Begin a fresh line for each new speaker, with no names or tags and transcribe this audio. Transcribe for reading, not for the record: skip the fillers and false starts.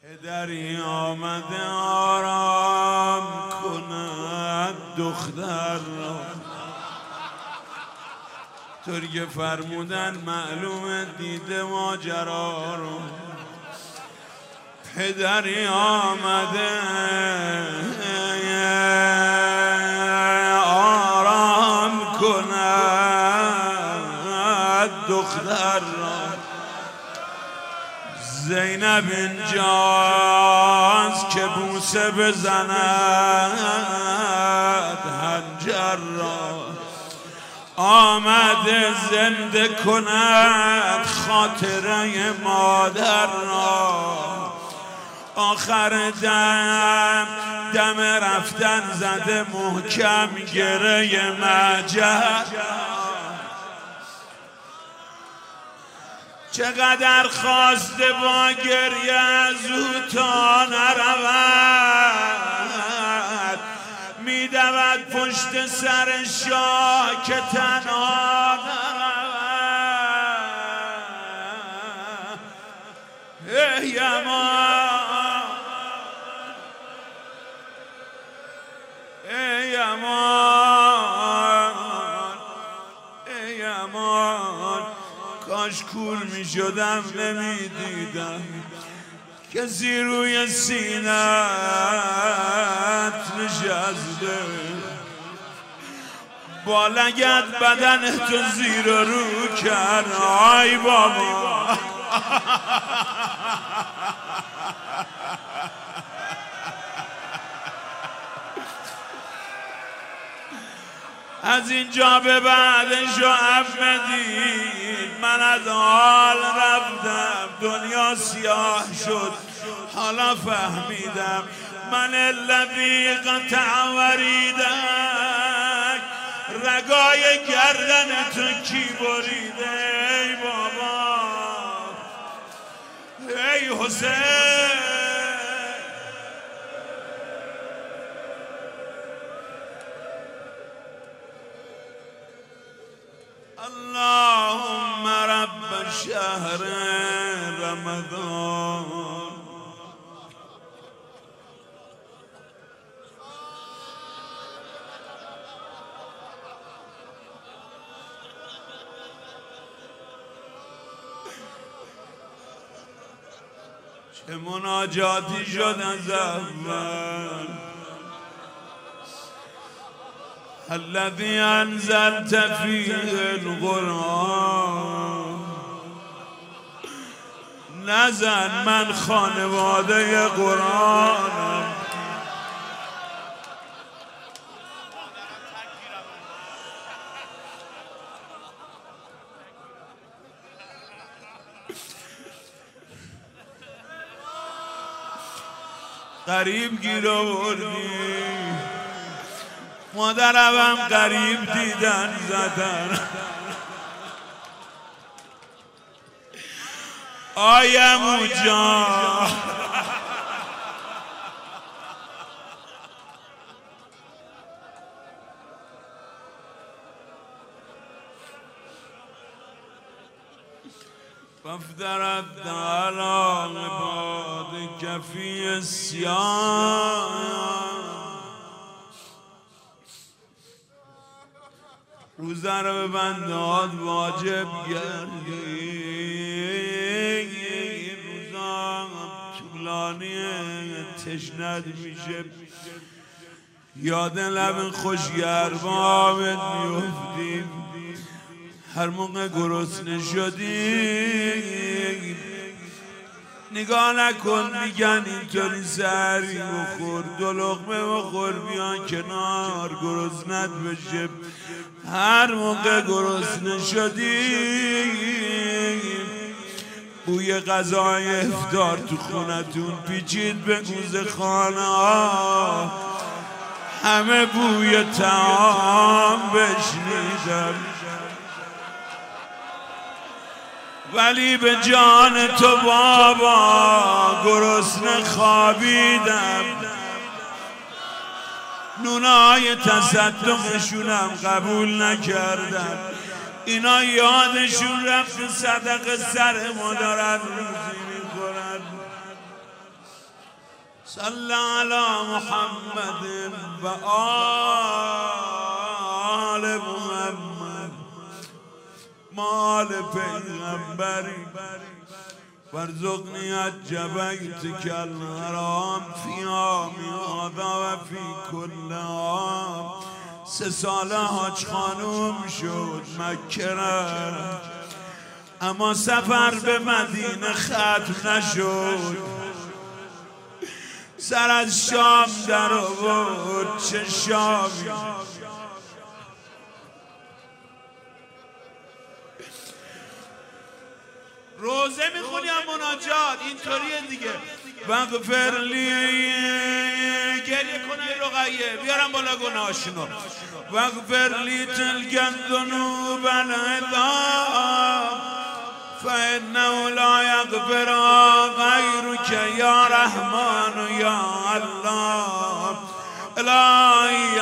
پدری آمده آرام کند دختر را، طوری که فرمودن معلومه دیده ماجرا رو. پدری آمده آرام کند دختر را، زینب اینجاست که بوسه بزند حنجر را، آمده زنده کند خاطره مادر را. آخر دم رفتن زده محکم گره مهجر، چقدر خواسته با گریه از او تا نرود، میدود پشت سر شاه که تنها نرود. ای امان ای امان ای امان، کاش کور می شدم نمی دیدم کسی روی سینت نشسته، با لگد بدن تو زیر و رو کرد. آی بابا از اینجا به بعدش احمدید من از حال رفتم، دنیا سیاه شد حالا فهمیدم من لبی قطع وریدک، رگای گردن تو کی بریده ای بابا ای حسین. اللهم رب شهر رمضان چه مناجاتی شد از اول، الذي انزلت فيه القرآن. نزن من خانواده قرآنم، قریب گیر آوردی، مادرم قریب دیدن زدن. آیم جان فافترت على عبادك في الصيام، روزه رو به بندهات واجب کردی، روزا طولانیه تشنت میشه، یاد لب خوشگربابت میفتی، هر موقع گرسنه شدی نگاه نکن میگن اینطوری سری بخور، دو لقمه بخور بیان کنار گرسنت بشه. هر موقع گرسنه شدی بوی غذای افطار تو خونتون پیچید به گوز خانه ها، همه بوی طعام بشنیدم، ولی به جان تو بابا گرسنه خوابیدم، نونای تصدقشونم قبول نکردن، اینا یادشون رفت صدقه سر ما دارن روزی میخورن. صل على محمد و آل محمد مال پیغمبری وارزقني بيتك الحرام في عام هذا و في كل عام. 3 ساله حاج خانوم شد مکه رفت، اما سفر به مدینه ختم نشد. سر از شام در آورد، چه شامی روزه میخونی هم مناجات اینطوریه دیگه. وغفر لی، گریه کنه رقیه، بیارم بالا گناهاشونو. وغفر لی تلک الذنوب العظام فانه لا یغفر غیرک یا رحمان یا الله. الهی